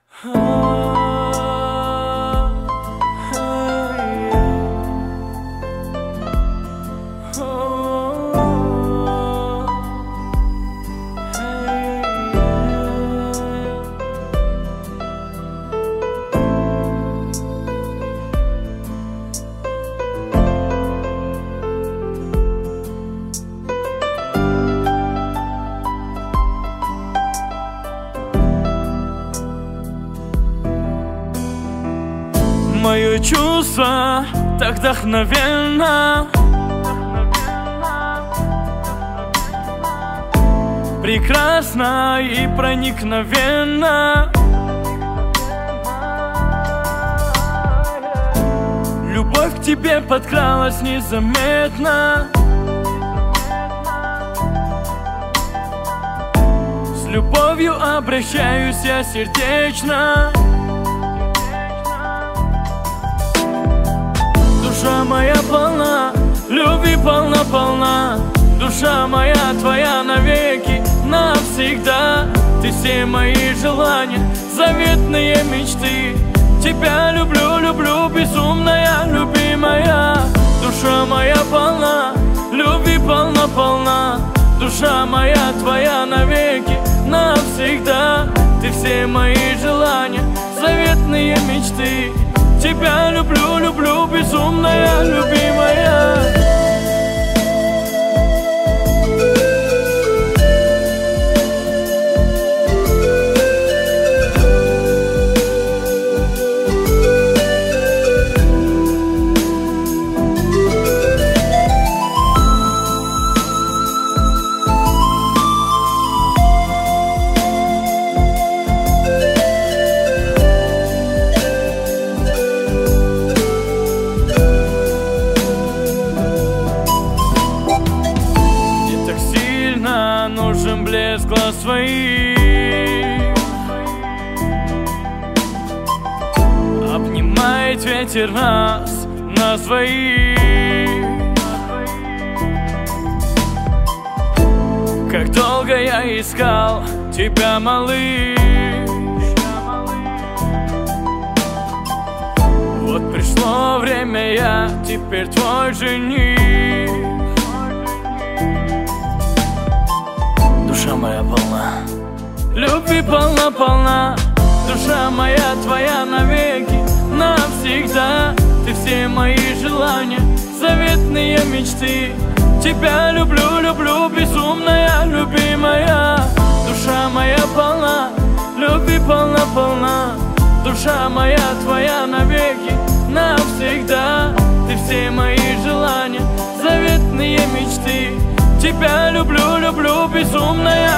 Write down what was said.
Мое чувство так вдохновенно, прекрасно и проникновенно. Любовь к тебе подкралась незаметно. С любовью обращаюсь я сердечно. Душа моя полна, любви полна-полна. Душа моя твоя навеки, навсегда. Ты все мои желания, заветные мечты. Тебя люблю, люблю, безумная, любимая. Душа моя полна, любви полна-полна. Душа моя твоя навеки, навсегда. Ты все мои желания, заветные мечты. Тебя люблю, люблю, безумная, любимая. Нужен блеск глаз своих, обнимает ветер нас на своих. Как долго я искал тебя, малыш. Вот пришло время, я теперь твой жених. Душа моя полна, любви полна-полна. Душа моя твоя навеки, навсегда. Ты все мои желания, заветные мечты. Тебя люблю, люблю, безумная, любимая. Душа моя полна, любви полна-полна. Душа моя твоя навеки, навсегда. Ты все мои желания, заветные мечты. Тебя люблю, люблю, безумная.